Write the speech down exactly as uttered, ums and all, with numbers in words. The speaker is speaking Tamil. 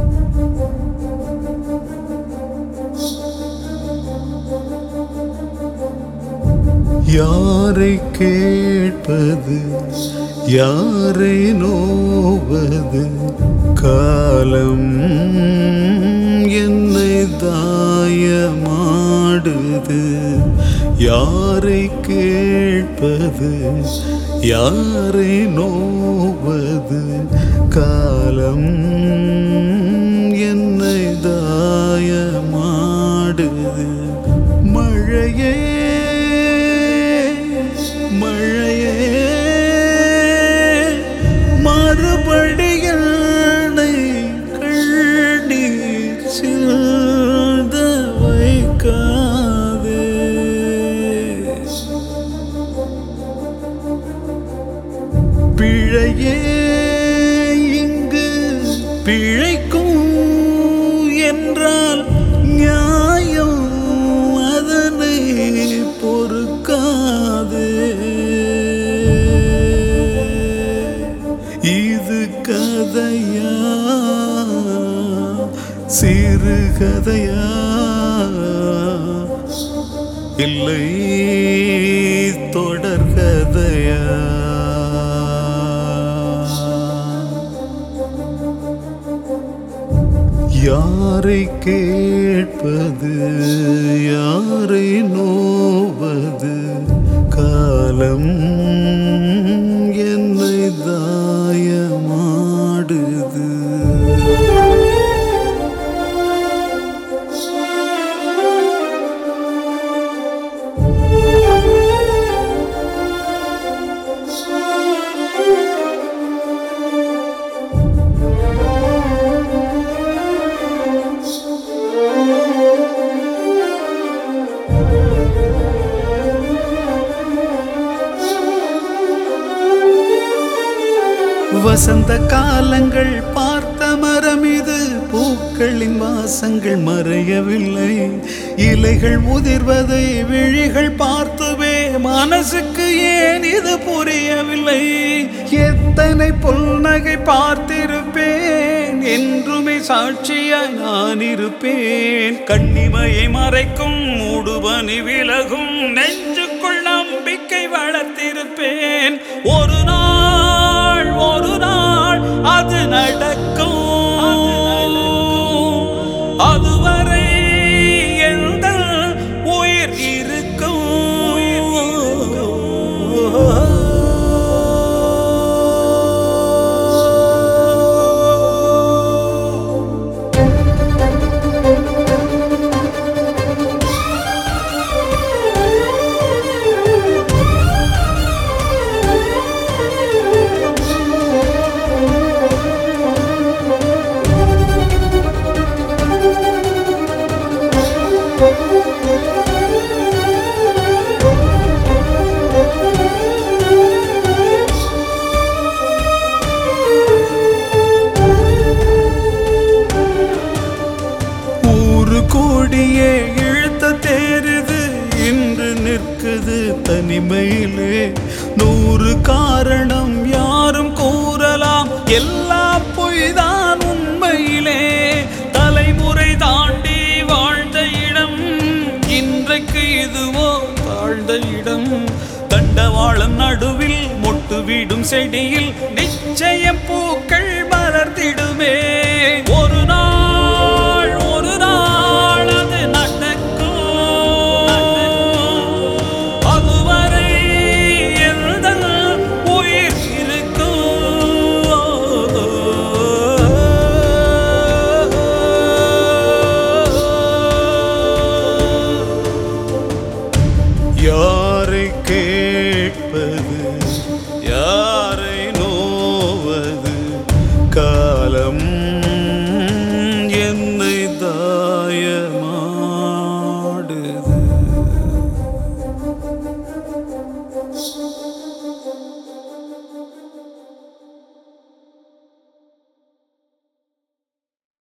யாரை கேட்பது, யாரை நோவது, காலம் என்னை தாயமாடுது. யாரை கேட்பது, யாரை நோவது, காலம் என்னை தாயமாடுது. மழையே மழையே மறுபடியும் கண்ணீர் சிந்த வைக்காதே. பிழையே இங்கு பிழைக்கும் என்றால் நியாயம் அதனை பொறுக்காதே. இது கதையா சிறு கதையா இல்லை தொடர்கதையா? யாரை கேட்பது, யாரை நோவது, காலம் என்னை தாயமாடுது. வசந்த காலங்கள் பார்த்த மரம் இது, பூக்களின் வாசங்கள் மறையவில்லை. இலைகள் உதிர்வதை விழிகள் பார்த்துவே மனசுக்கு ஏன் இது புரியவில்லை? எத்தனை புல்நகை பார்த்திருப்பேன், என்றுமே சாட்சியாய் நான் இருப்பேன். கண்ணிமையை மறைக்கும் மூடுபனி விலகும், நெஞ்சுக்குள் நம்பிக்கை வளர்த்திருப்பேன். ஒரு நாள் ஒரு நாள் அது நடக்கும், அதுவரை எந்த உயிர் இருக்கும். கோடியே இழுத்த தேருது, இன்று நிற்குது தனிமையிலே. நூறு காரணம் யாரும் கூறலாம், எல்லா பொய்தான் உண்மையிலே. தலைமுறை தாண்டி வாழ்ந்த இடம், இன்றைக்கு இதுவோ தாழ்ந்த இடம். தண்டவாளம் நடுவில் மொட்டு விடும் செடியில் நிச்சயம் பூக்கள் மலர்ந்திடுமே.